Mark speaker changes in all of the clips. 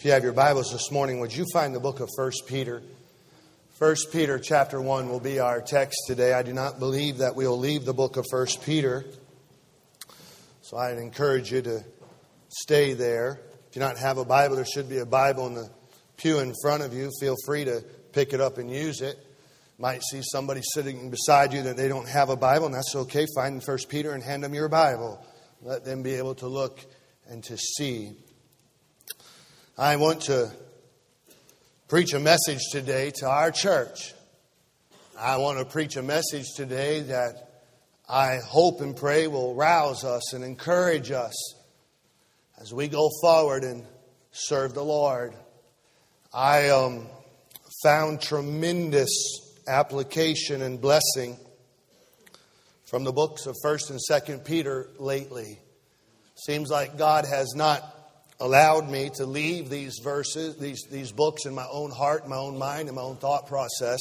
Speaker 1: If you have your Bibles this morning, would you find the book of 1 Peter? 1 Peter chapter 1 will be our text today. I do not believe that we'll leave the book of 1 Peter. So I'd encourage you to stay there. If you don't have a Bible, there should be a Bible in the pew in front of you. Feel free to pick it up and use it. Might see somebody sitting beside you that they don't have a Bible, and that's okay. Find 1 Peter and hand them your Bible. Let them be able to look and to see. I want to preach a message today to our church. I want to preach a message today that I hope and pray will rouse us and encourage us as we go forward and serve the Lord. I found tremendous application and blessing from the books of 1 and 2 Peter lately. Seems like God has not allowed me to leave these verses, these books in my own heart, my own mind, and my own thought process.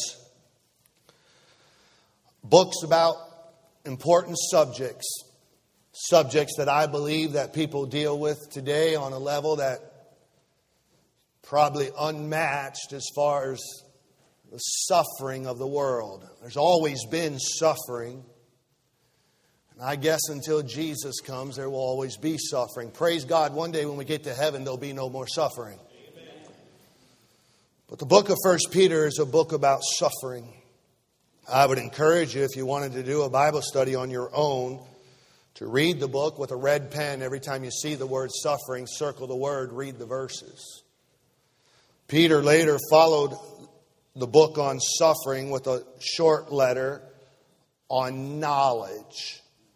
Speaker 1: Books about important subjects that I believe that people deal with today on a level that probably unmatched as far as the suffering of the world. There's always been suffering. I guess until Jesus comes, there will always be suffering. Praise God, one day when we get to heaven, there'll be no more suffering. Amen. But the book of 1 Peter is a book about suffering. I would encourage you, if you wanted to do a Bible study on your own, to read the book with a red pen. Every time you see the word suffering, circle the word, read the verses. Peter later followed the book on suffering with a short letter on knowledge.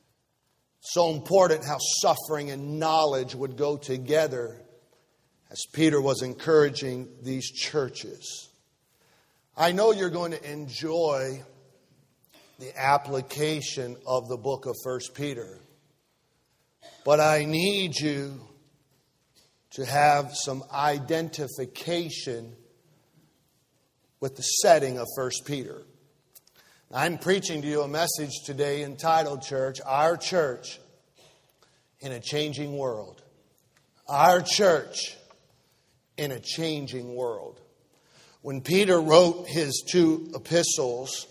Speaker 1: So important how suffering and knowledge would go together as Peter was encouraging these churches. I know you're going to enjoy the application of the book of 1 Peter. But I need you to have some identification with the setting of 1 Peter. I'm preaching to you a message today entitled, Church, Our Church in a Changing World. Our Church in a Changing World. When Peter wrote his two epistles,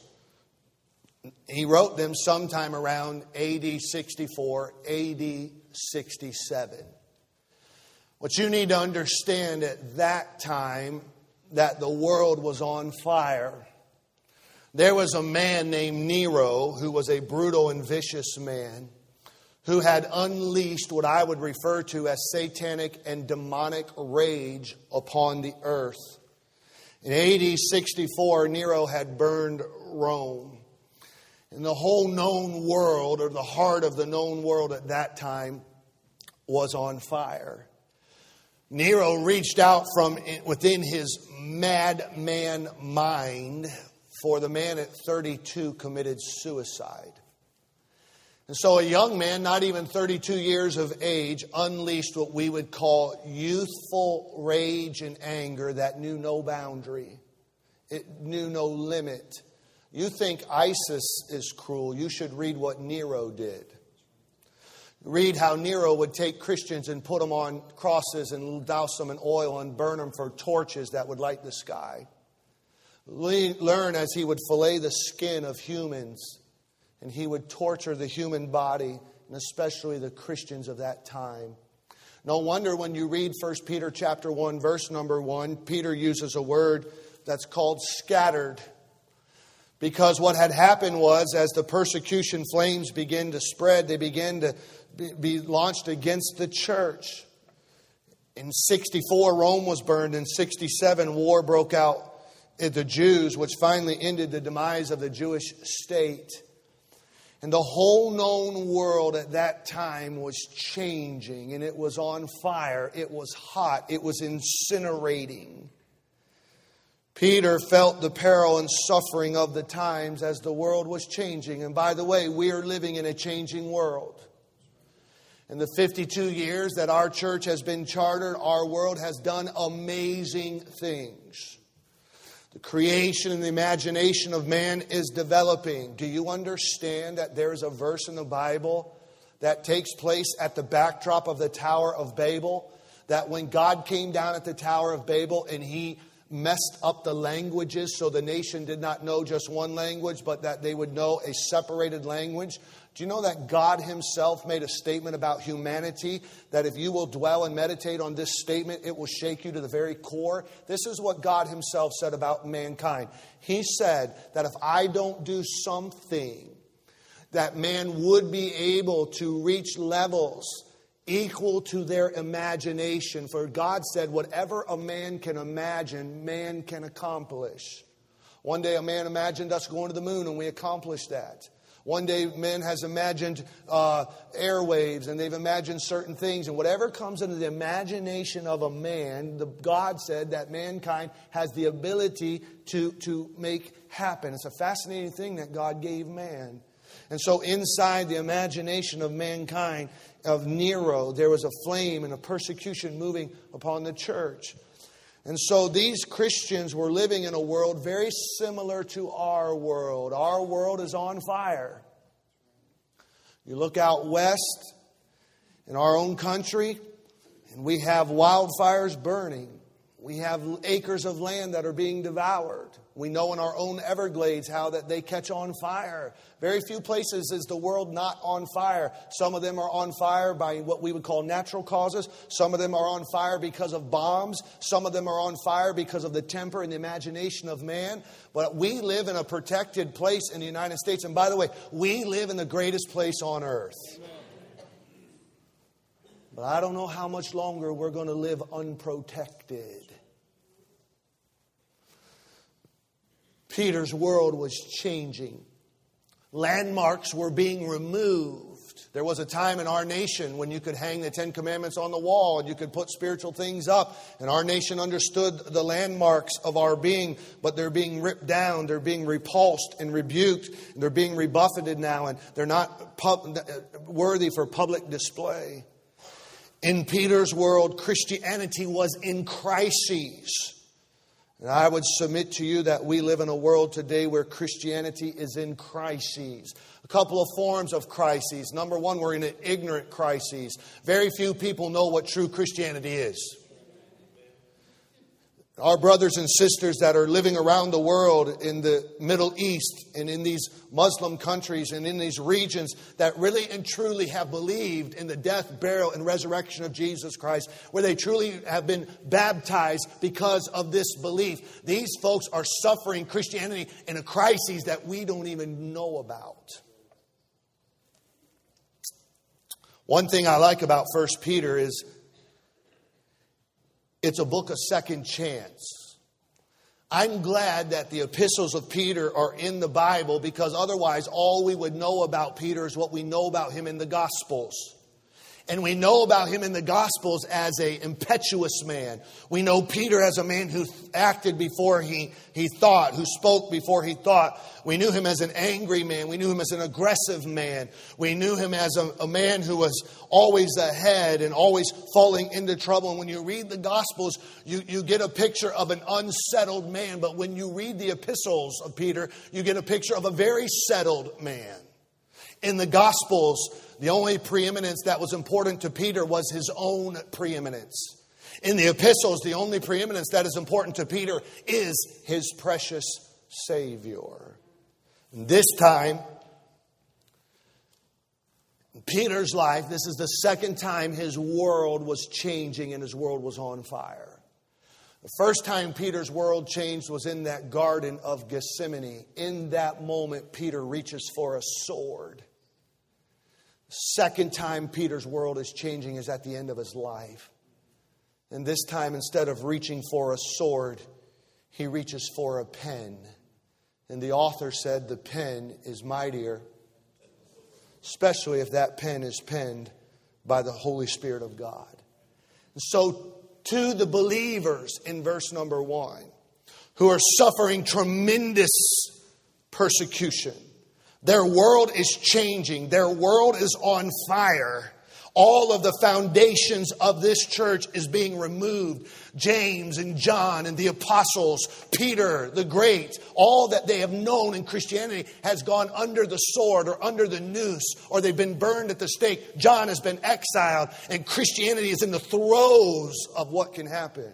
Speaker 1: he wrote them sometime around AD 64, AD 67. What you need to understand at that time, that the world was on fire. There was a man named Nero who was a brutal and vicious man who had unleashed what I would refer to as satanic and demonic rage upon the earth. In AD 64, Nero had burned Rome. And the whole known world, or the heart of the known world at that time, was on fire. Nero reached out from within his madman mind, for the man at 32 committed suicide. And so a young man, not even 32 years of age, unleashed what we would call youthful rage and anger that knew no boundary. It knew no limit. You think ISIS is cruel, you should read what Nero did. Read how Nero would take Christians and put them on crosses and douse them in oil and burn them for torches that would light the sky. Learn as he would fillet the skin of humans, and he would torture the human body, and especially the Christians of that time. No wonder when you read 1 Peter chapter 1, verse number 1, Peter uses a word that's called scattered. Because what had happened was, as the persecution flames began to spread, they began to be launched against the church. In 64, Rome was burned. In 67, war broke out the Jews, which finally ended the demise of the Jewish state. And the whole known world at that time was changing, and it was on fire. It was hot. It was incinerating. Peter felt the peril and suffering of the times as the world was changing. And by the way, we are living in a changing world. In the 52 years that our church has been chartered, our world has done amazing things. The creation and the imagination of man is developing. Do you understand that there is a verse in the Bible that takes place at the backdrop of the Tower of Babel? that when God came down at the Tower of Babel and He messed up the languages so the nation did not know just one language, but that they would know a separated language? Do you know that God Himself made a statement about humanity, that if you will dwell and meditate on this statement, it will shake you to the very core? This is what God Himself said about mankind. He said that if I don't do something, that man would be able to reach levels equal to their imagination. For God said, whatever a man can imagine, man can accomplish. One day a man imagined us going to the moon, and we accomplished that. One day man has imagined airwaves, and they've imagined certain things. And whatever comes into the imagination of a man, God said that mankind has the ability to make happen. It's a fascinating thing that God gave man. And so inside the imagination of mankind, of Nero, there was a flame and a persecution moving upon the church. And so these Christians were living in a world very similar to our world. Our world is on fire. You look out west in our own country, and we have wildfires burning. We have acres of land that are being devoured. We know in our own Everglades how that they catch on fire. Very few places is the world not on fire. Some of them are on fire by what we would call natural causes. Some of them are on fire because of bombs. Some of them are on fire because of the temper and the imagination of man. But we live in a protected place in the United States. And by the way, we live in the greatest place on earth. But I don't know how much longer we're going to live unprotected. Peter's world was changing. Landmarks were being removed. There was a time in our nation when you could hang the Ten Commandments on the wall and you could put spiritual things up. And our nation understood the landmarks of our being, but they're being ripped down. They're being repulsed and rebuked. And they're being rebuffeted now, and they're not worthy for public display. In Peter's world, Christianity was in crises. And I would submit to you that we live in a world today where Christianity is in crises. A couple of forms of crises. Number one, we're in an ignorant crisis. Very few people know what true Christianity is. Our brothers and sisters that are living around the world in the Middle East and in these Muslim countries and in these regions that really and truly have believed in the death, burial, and resurrection of Jesus Christ, where they truly have been baptized because of this belief. These folks are suffering Christianity in a crisis that we don't even know about. One thing I like about 1 Peter is it's a book of second chance. I'm glad that the epistles of Peter are in the Bible, because otherwise all we would know about Peter is what we know about him in the Gospels. And we know about him in the Gospels as an impetuous man. We know Peter as a man who acted before he thought, who spoke before he thought. We knew him as an angry man. We knew him as an aggressive man. We knew him as a man who was always ahead and always falling into trouble. And when you read the Gospels, you get a picture of an unsettled man. But when you read the epistles of Peter, you get a picture of a very settled man. In the Gospels, the only preeminence that was important to Peter was his own preeminence. In the epistles, the only preeminence that is important to Peter is his precious Savior. And this time, in Peter's life, this is the second time his world was changing and his world was on fire. The first time Peter's world changed was in that Garden of Gethsemane. In that moment, Peter reaches for a sword. The second time Peter's world is changing is at the end of his life. And this time, instead of reaching for a sword, he reaches for a pen. And the author said the pen is mightier, especially if that pen is penned by the Holy Spirit of God. And so, to the believers in verse number 1, who are suffering tremendous persecution, their world is changing, their world is on fire. All of the foundations of this church is being removed. James and John and the apostles, Peter the Great, all that they have known in Christianity has gone under the sword or under the noose, or they've been burned at the stake. John has been exiled, and Christianity is in the throes of what can happen.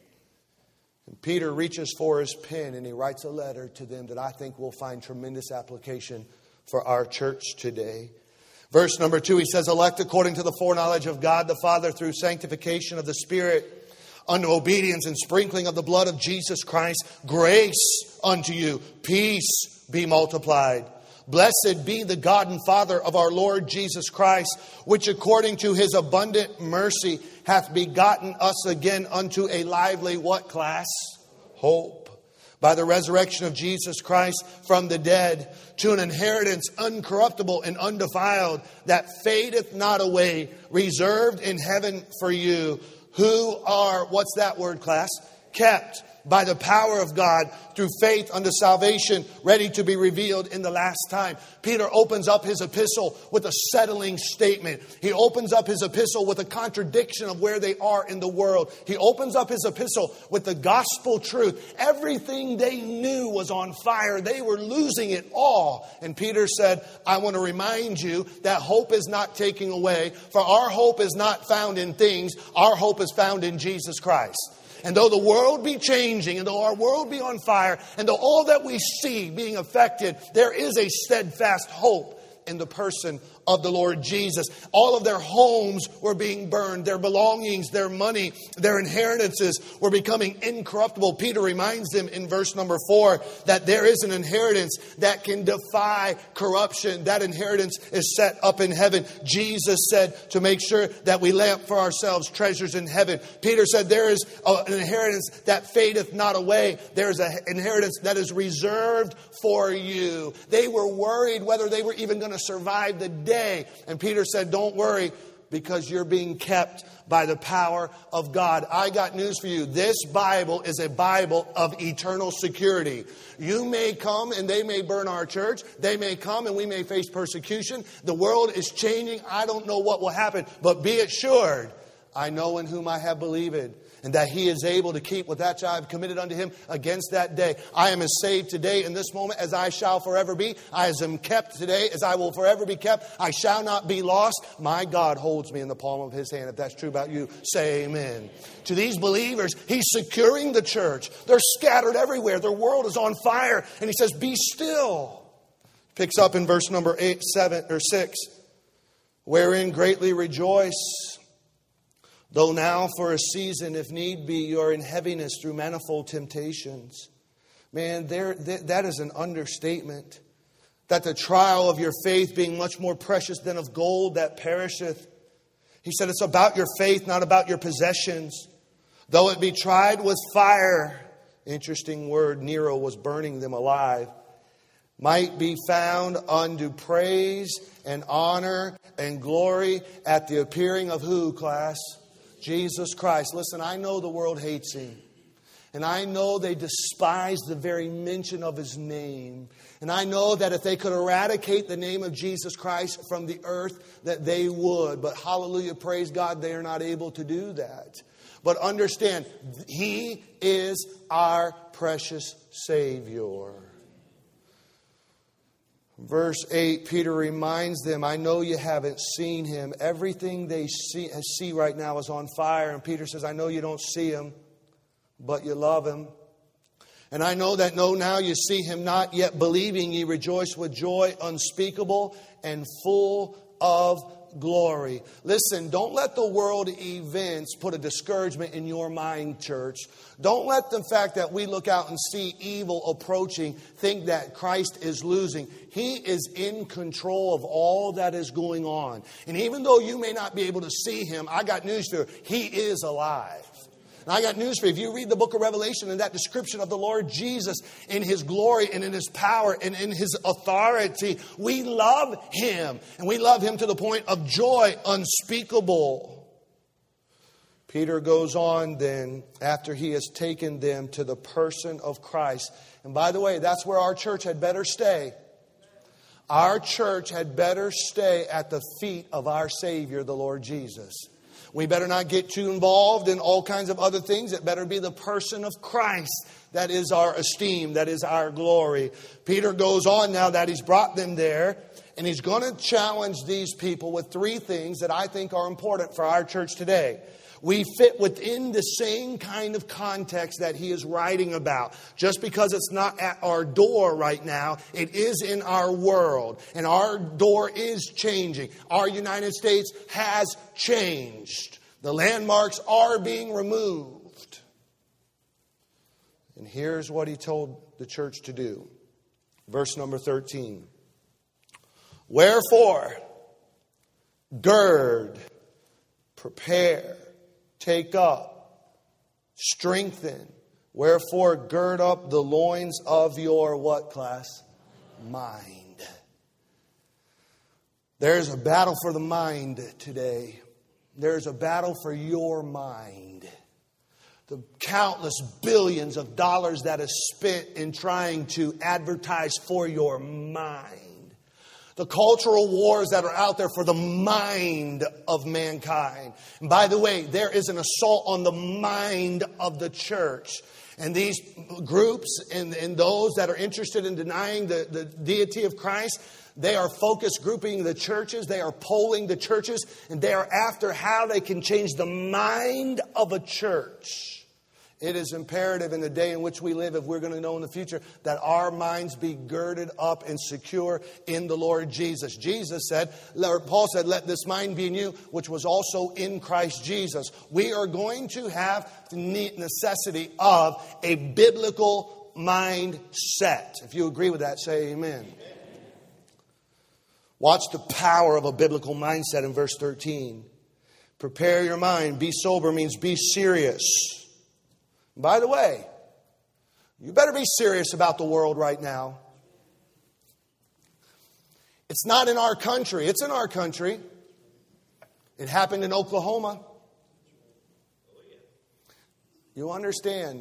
Speaker 1: And Peter reaches for his pen and he writes a letter to them that I think will find tremendous application for our church today. Verse number 2, he says, elect according to the foreknowledge of God the Father through sanctification of the Spirit unto obedience and sprinkling of the blood of Jesus Christ, grace unto you, peace be multiplied. Blessed be the God and Father of our Lord Jesus Christ, which according to his abundant mercy hath begotten us again unto a lively what class? Hope. By the resurrection of Jesus Christ from the dead, to an inheritance uncorruptible and undefiled, that fadeth not away, reserved in heaven for you, who are, what's that word, class? Kept by the power of God through faith unto salvation, ready to be revealed in the last time. Peter opens up his epistle with a settling statement. He opens up his epistle with a contradiction of where they are in the world. He opens up his epistle with the gospel truth. Everything they knew was on fire. They were losing it all. And Peter said, I want to remind you that hope is not taking away, for our hope is not found in things. Our hope is found in Jesus Christ. And though the world be changing, and though our world be on fire, and though all that we see being affected, there is a steadfast hope in the person of the Lord Jesus. All of their homes were being burned. Their belongings, their money, their inheritances were becoming incorruptible. Peter reminds them in verse number 4 that there is an inheritance that can defy corruption. That inheritance is set up in heaven. Jesus said to make sure that we lay up for ourselves treasures in heaven. Peter said there is an inheritance that fadeth not away. There is an inheritance that is reserved for you. They were worried whether they were even going to survive the day. And Peter said, don't worry, because you're being kept by the power of God. I got news for you. This Bible is a Bible of eternal security. You may come and they may burn our church. They may come and we may face persecution. The world is changing. I don't know what will happen, but be assured, I know in whom I have believed, and that he is able to keep what that I have committed unto him against that day. I am as saved today in this moment as I shall forever be. I am kept today as I will forever be kept. I shall not be lost. My God holds me in the palm of his hand. If that's true about you, say amen. To these believers, he's securing the church. They're scattered everywhere. Their world is on fire. And he says, be still. Picks up in verse number 6. Wherein greatly rejoice, though now for a season, if need be, you are in heaviness through manifold temptations. Man, that is an understatement. That the trial of your faith being much more precious than of gold that perisheth. He said it's about your faith, not about your possessions. Though it be tried with fire. Interesting word, Nero was burning them alive. Might be found unto praise and honor and glory at the appearing of who, class? Jesus Christ. Listen, I know the world hates him. And I know they despise the very mention of his name. And I know that if they could eradicate the name of Jesus Christ from the earth, that they would. But hallelujah, praise God, they are not able to do that. But understand, he is our precious Savior. Verse 8, Peter reminds them, I know you haven't seen him. Everything they see right now is on fire. And Peter says, I know you don't see him, but you love him. And I know that now you see him not, yet believing ye rejoice with joy unspeakable and full of glory. Listen, don't let the world events put a discouragement in your mind, church. Don't let the fact that we look out and see evil approaching think that Christ is losing. He is in control of all that is going on. And even though you may not be able to see him, I got news for you. He is alive. And I got news for you. If you read the book of Revelation and that description of the Lord Jesus in his glory and in his power and in his authority, we love him. And we love him to the point of joy unspeakable. Peter goes on then, after he has taken them to the person of Christ. And by the way, that's where our church had better stay. Our church had better stay at the feet of our Savior, the Lord Jesus. We better not get too involved in all kinds of other things. It better be the person of Christ that is our esteem, that is our glory. Peter goes on now that he's brought them there, and he's going to challenge these people with three things that I think are important for our church today. We fit within the same kind of context that he is writing about. Just because it's not at our door right now, it is in our world. And our door is changing. Our United States has changed. The landmarks are being removed. And here's what he told the church to do. Verse number 13. Wherefore, gird, prepare, take up, strengthen. Wherefore, gird up the loins of your what class? Mind. There's a battle for the mind today. There's a battle for your mind. The countless billions of dollars that is spent in trying to advertise for your mind. The cultural wars that are out there for the mind of mankind. And by the way, there is an assault on the mind of the church. And these groups and those that are interested in denying the deity of Christ, they are focus grouping the churches. They are polling the churches. And they are after how they can change the mind of a church. It is imperative in the day in which we live, if we're going to know in the future, that our minds be girded up and secure in the Lord Jesus. Paul said, let this mind be in you, which was also in Christ Jesus. We are going to have the necessity of a biblical mindset. If you agree with that, say amen. Watch the power of a biblical mindset in verse 13. Prepare your mind. Be sober means be serious. By the way, you better be serious about the world right now. It's not in our country. It's in our country. It happened in Oklahoma. You understand?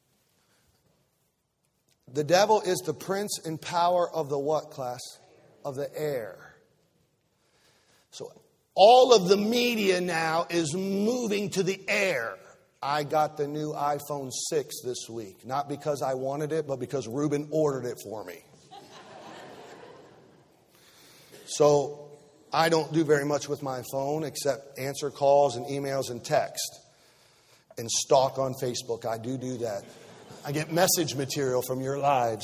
Speaker 1: The devil is the prince and power of the what class? Of the air. So all of the media now is moving to the air. I got the new iPhone 6 this week. Not because I wanted it, but because Reuben ordered it for me. So I don't do very much with my phone except answer calls and emails and text. And stalk on Facebook. I do that. I get message material from your lives.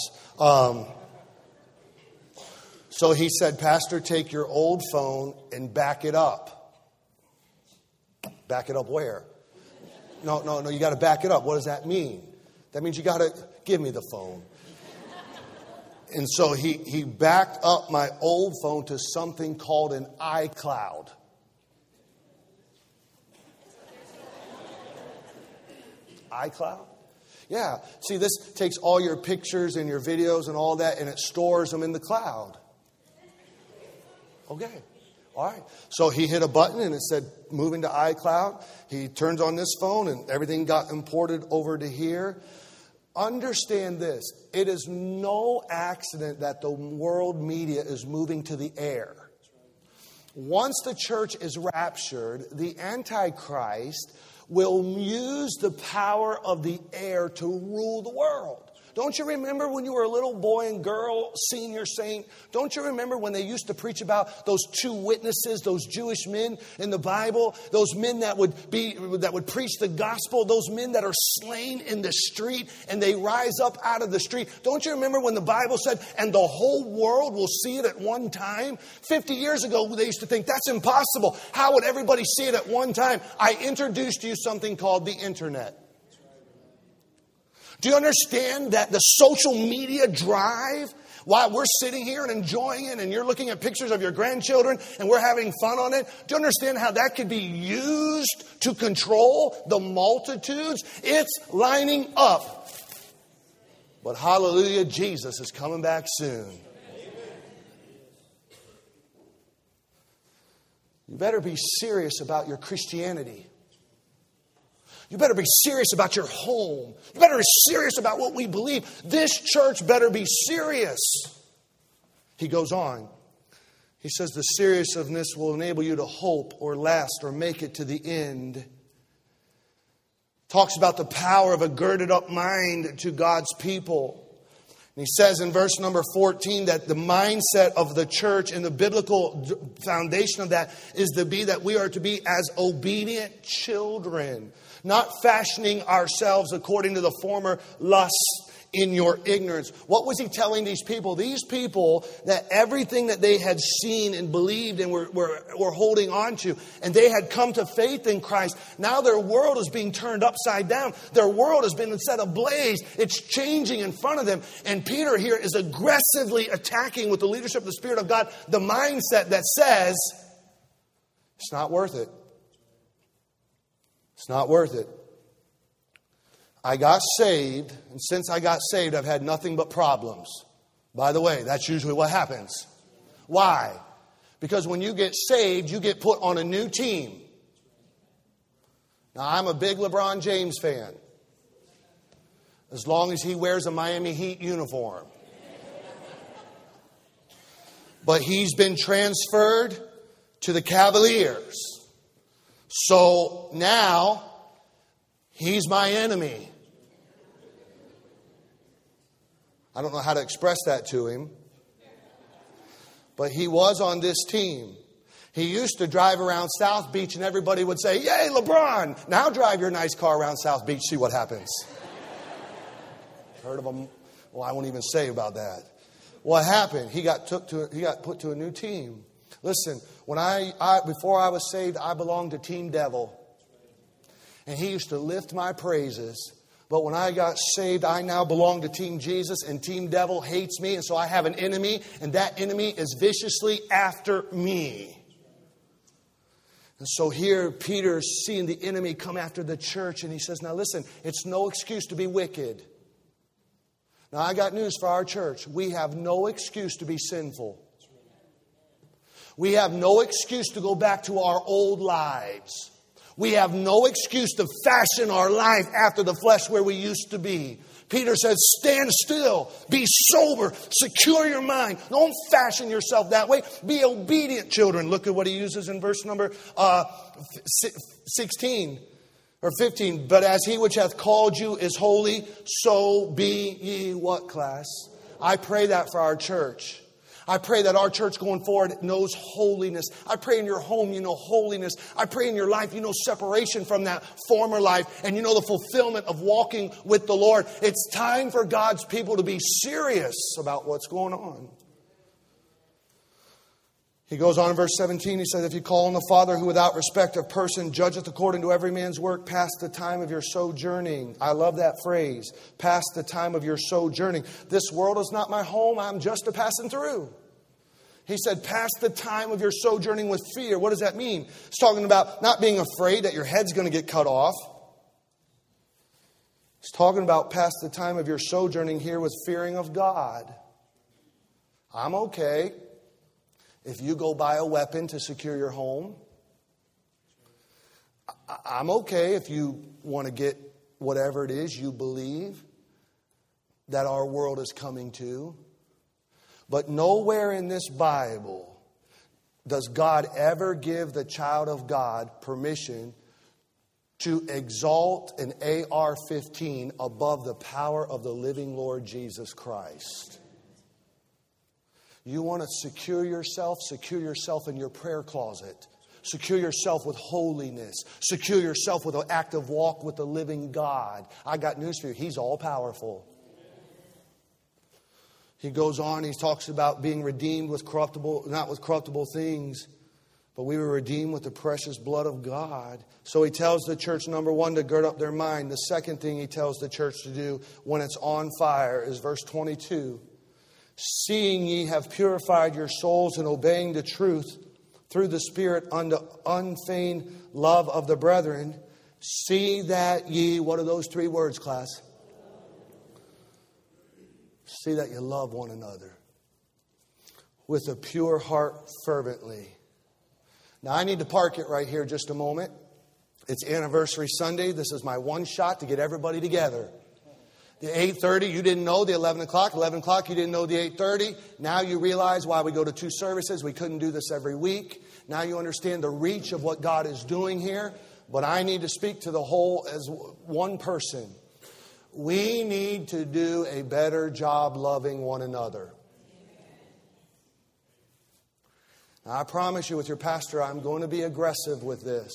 Speaker 1: So he said, Pastor, take your old phone and back it up. Back it up where? No, you got to back it up. What does that mean? That means you got to give me the phone. And so he backed up my old phone to something called an iCloud. iCloud? Yeah. See, this takes all your pictures and your videos and all that, and it stores them in the cloud. Okay. All right. So he hit a button and it said moving to iCloud. He turns on this phone and everything got imported over to here. Understand this. It is no accident that the world media is moving to the air. Once the church is raptured, the Antichrist will use the power of the air to rule the world. Don't you remember when you were a little boy and girl, senior saint? Don't you remember when they used to preach about those two witnesses, those Jewish men in the Bible? Those men that would preach the gospel, those men that are slain in the street and they rise up out of the street. Don't you remember when the Bible said, and the whole world will see it at one time? 50 years ago, they used to think that's impossible. How would everybody see it at one time? I introduced you something called the internet. Do you understand that the social media drive, while we're sitting here and enjoying it and you're looking at pictures of your grandchildren and we're having fun on it, do you understand how that could be used to control the multitudes? It's lining up. But hallelujah, Jesus is coming back soon. You better be serious about your Christianity. You better be serious about your home. You better be serious about what we believe. This church better be serious. He goes on. He says the seriousness will enable you to hope or last or make it to the end. Talks about the power of a girded up mind to God's people. And he says in verse number 14 that the mindset of the church and the biblical foundation of that is to be that we are to be as obedient children, not fashioning ourselves according to the former lusts in your ignorance. What was he telling these people? These people, that everything that they had seen and believed and were holding on to, and they had come to faith in Christ, now their world is being turned upside down. Their world has been set ablaze. It's changing in front of them. And Peter here is aggressively attacking with the leadership of the Spirit of God the mindset that says, it's not worth it. It's not worth it. I got saved, and since I got saved, I've had nothing but problems. By the way, that's usually what happens. Why? Because when you get saved, you get put on a new team. Now, I'm a big LeBron James fan. As long as he wears a Miami Heat uniform. But he's been transferred to the Cavaliers. So now, he's my enemy. I don't know how to express that to him. But he was on this team. He used to drive around South Beach and everybody would say, "Yay, LeBron! Now drive your nice car around South Beach, see what happens." Heard of him? Well, I won't even say about that. What happened? He got put to a new team. Listen, when before I was saved, I belonged to Team Devil. And he used to lift my praises. But when I got saved, I now belong to Team Jesus, and Team Devil hates me, and so I have an enemy, and that enemy is viciously after me. And so here Peter's seeing the enemy come after the church, and he says, now listen, it's no excuse to be wicked. Now I got news for our church. We have no excuse to be sinful. We have no excuse to go back to our old lives. We have no excuse to fashion our life after the flesh where we used to be. Peter says, stand still, be sober, secure your mind. Don't fashion yourself that way. Be obedient, children. Look at what he uses in verse number 16 or 15. But as he which hath called you is holy, so be ye what, class? I pray that for our church. I pray that our church going forward knows holiness. I pray in your home you know holiness. I pray in your life you know separation from that former life. And you know the fulfillment of walking with the Lord. It's time for God's people to be serious about what's going on. He goes on in verse 17. He says, if you call on the Father who without respect of person judgeth according to every man's work, past the time of your sojourning. I love that phrase. Past the time of your sojourning. This world is not my home. I'm just a passing through. He said, past the time of your sojourning with fear. What does that mean? It's talking about not being afraid that your head's going to get cut off. It's talking about past the time of your sojourning here with fearing of God. I'm okay if you go buy a weapon to secure your home. I'm okay if you want to get whatever it is you believe that our world is coming to. But nowhere in this Bible does God ever give the child of God permission to exalt an AR-15 above the power of the living Lord Jesus Christ. You want to secure yourself in your prayer closet. Secure yourself with holiness. Secure yourself with an active walk with the living God. I got news for you. He's all powerful. He goes on, he talks about being redeemed with corruptible, not with corruptible things, but we were redeemed with the precious blood of God. So he tells the church, number one, to gird up their mind. The second thing he tells the church to do when it's on fire is verse 22. Seeing ye have purified your souls in obeying the truth through the Spirit unto unfeigned love of the brethren, see that ye, what are those three words, class? See that you love one another with a pure heart fervently. Now I need to park it right here just a moment. It's Anniversary Sunday. This is my one shot to get everybody together. The 8:30 you didn't know, the 11 o'clock. 11 o'clock you didn't know the 8:30. Now you realize why we go to 2 services. We couldn't do this every week. Now you understand the reach of what God is doing here. But I need to speak to the whole as one person. We need to do a better job loving one another. Now, I promise you with your pastor, I'm going to be aggressive with this.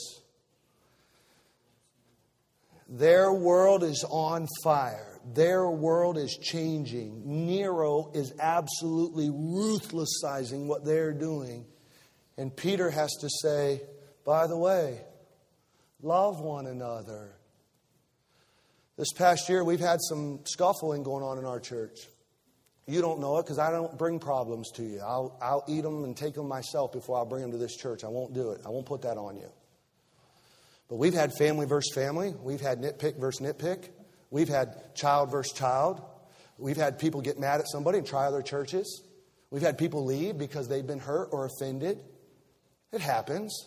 Speaker 1: Their world is on fire. Their world is changing. Nero is absolutely ruthlessizing what they're doing. And Peter has to say, by the way, love one another. This past year, we've had some scuffling going on in our church. You don't know it because I don't bring problems to you. I'll eat them and take them myself before I bring them to this church. I won't do it. I won't put that on you. But we've had family versus family. We've had nitpick versus nitpick. We've had child versus child. We've had people get mad at somebody and try other churches. We've had people leave because they've been hurt or offended. It happens.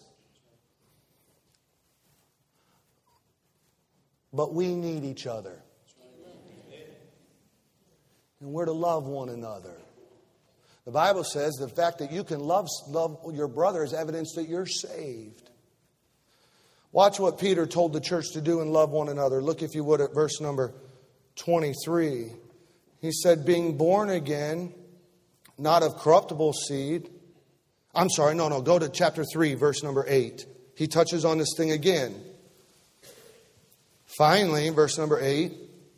Speaker 1: But we need each other. And we're to love one another. The Bible says the fact that you can love your brother is evidence that you're saved. Watch what Peter told the church to do and love one another. Look, if you would, at verse number 23. He said, being born again, not of corruptible seed. Go to chapter 3, verse number 8. He touches on this thing again. Finally, verse number 8.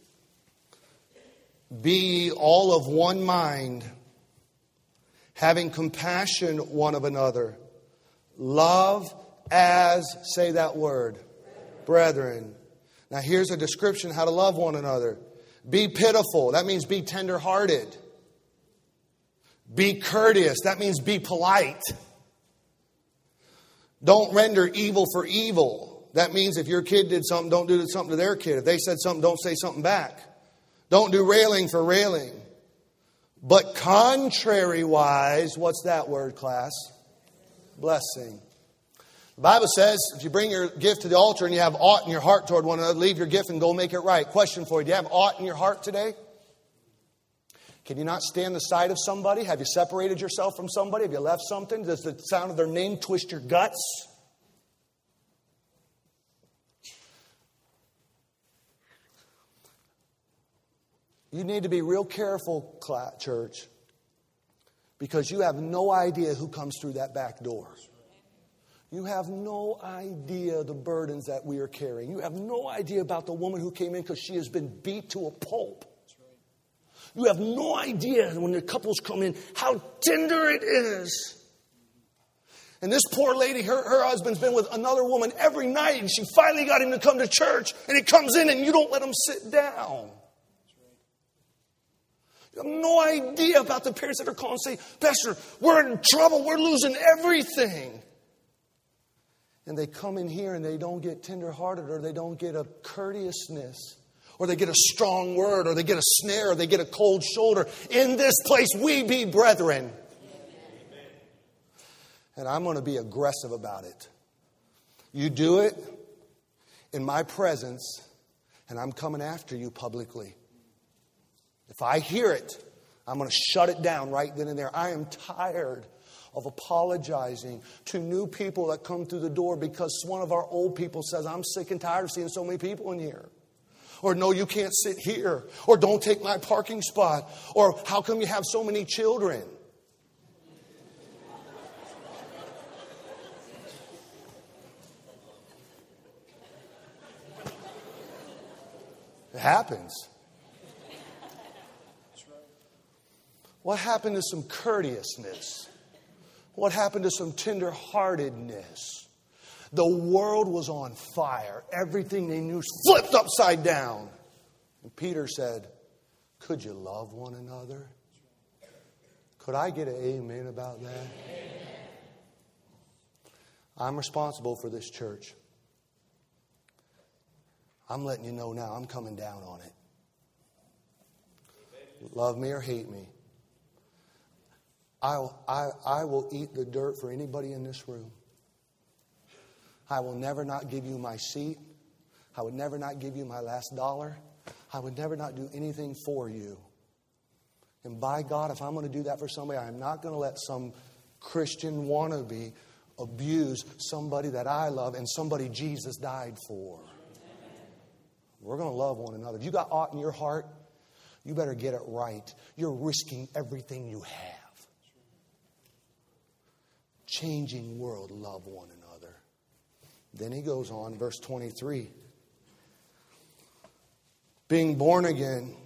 Speaker 1: Be all of one mind, having compassion one of another. Love as, say that word, brethren. Now here's a description how to love one another. Be pitiful. That means be tender-hearted. Be courteous. That means be polite. Don't render evil for evil. That means if your kid did something, don't do something to their kid. If they said something, don't say something back. Don't do railing for railing. But contrary-wise, what's that word, class? Blessing. The Bible says, if you bring your gift to the altar and you have aught in your heart toward one another, leave your gift and go make it right. Question for you, do you have aught in your heart today? Can you not stand the sight of somebody? Have you separated yourself from somebody? Have you left something? Does the sound of their name twist your guts? You need to be real careful, church, because you have no idea who comes through that back door. You have no idea the burdens that we are carrying. You have no idea about the woman who came in because she has been beat to a pulp. You have no idea when the couples come in how tender it is. And this poor lady, her husband's been with another woman every night, and she finally got him to come to church, and he comes in and you don't let him sit down. You have no idea about the parents that are calling and say, Pastor, we're in trouble. We're losing everything. And they come in here and they don't get tenderhearted, or they don't get a courteousness, or they get a strong word, or they get a snare, or they get a cold shoulder. In this place we be brethren. Amen. And I'm going to be aggressive about it. You do it in my presence, and I'm coming after you publicly. If I hear it, I'm going to shut it down right then and there. I am tired of apologizing to new people that come through the door because one of our old people says, I'm sick and tired of seeing so many people in here. Or no, you can't sit here. Or don't take my parking spot. Or how come you have so many children? It happens. What happened to some courteousness? What happened to some tenderheartedness? The world was on fire. Everything they knew flipped upside down. And Peter said, could you love one another? Could I get an amen about that? Amen. I'm responsible for this church. I'm letting you know now, I'm coming down on it. Love me or hate me. I will eat the dirt for anybody in this room. I will never not give you my seat. I would never not give you my last dollar. I would never not do anything for you. And by God, if I'm going to do that for somebody, I'm not going to let some Christian wannabe abuse somebody that I love and somebody Jesus died for. We're going to love one another. If you got aught in your heart, you better get it right. You're risking everything you have. Changing world, love one another. Then he goes on, verse 23. Being born again,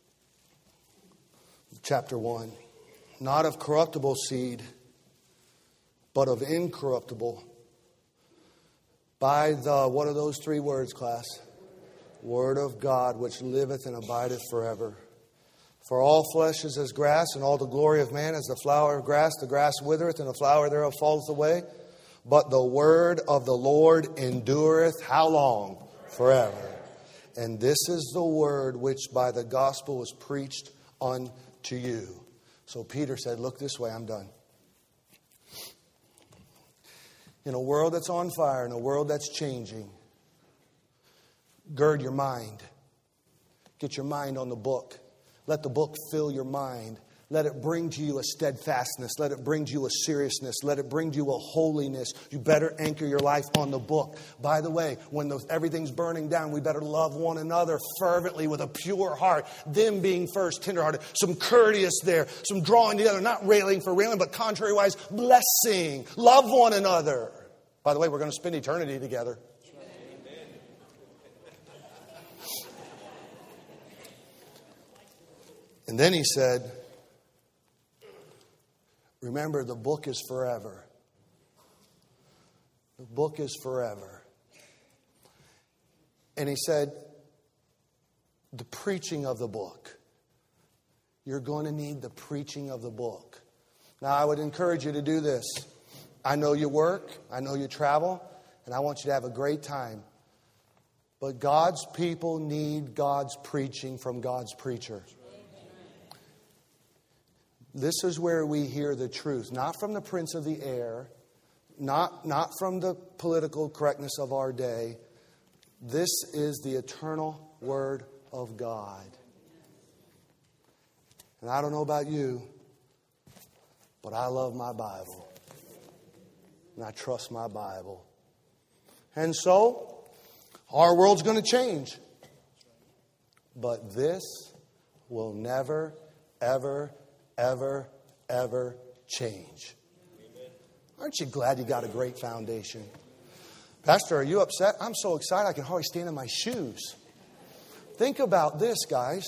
Speaker 1: chapter 1, not of corruptible seed, but of incorruptible. By the, what are those three words, class? Word of God, which liveth and abideth forever. For all flesh is as grass, and all the glory of man as the flower of grass. The grass withereth, and the flower thereof falleth away. But the word of the Lord endureth how long? Forever. And this is the word which by the gospel was preached unto you. So Peter said, look this way, I'm done. In a world that's on fire, in a world that's changing, gird your mind. Get your mind on the book. Let the book fill your mind. Let it bring to you a steadfastness. Let it bring to you a seriousness. Let it bring to you a holiness. You better anchor your life on the book. By the way, when everything's burning down, we better love one another fervently with a pure heart. Them being first tenderhearted. Some courteous there. Some drawing together. Not railing for railing, but contrariwise blessing. Love one another. By the way, we're going to spend eternity together. And then he said, remember, the book is forever. The book is forever. And he said, the preaching of the book. You're going to need the preaching of the book. Now, I would encourage you to do this. I know you work, I know you travel, and I want you to have a great time. But God's people need God's preaching from God's preacher. This is where we hear the truth, not from the prince of the air, not from the political correctness of our day. This is the eternal Word of God. And I don't know about you, but I love my Bible. And I trust my Bible. And so, our world's going to change. But this will never, ever change. Aren't you glad you got a great foundation? Pastor, are you upset? I'm so excited I can hardly stand in my shoes. Think about this, guys.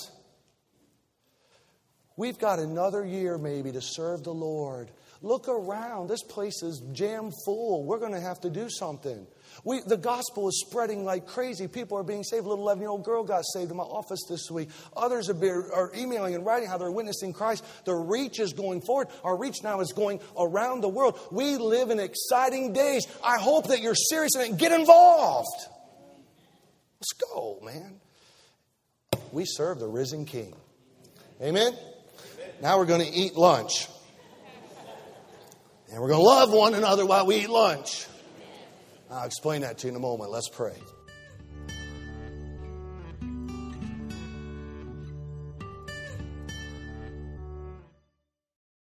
Speaker 1: We've got another year maybe to serve the Lord. Look around. This place is jam full. We're going to have to do something. The gospel is spreading like crazy. People are being saved. A little 11-year-old girl got saved in my office this week. Others are emailing and writing how they're witnessing Christ. The reach is going forward. Our reach now is going around the world. We live in exciting days. I hope that you're serious in it and get involved. Let's go, man. We serve the risen King. Amen? Now we're going to eat lunch. And we're going to love one another while we eat lunch. I'll explain that to you in a moment. Let's pray.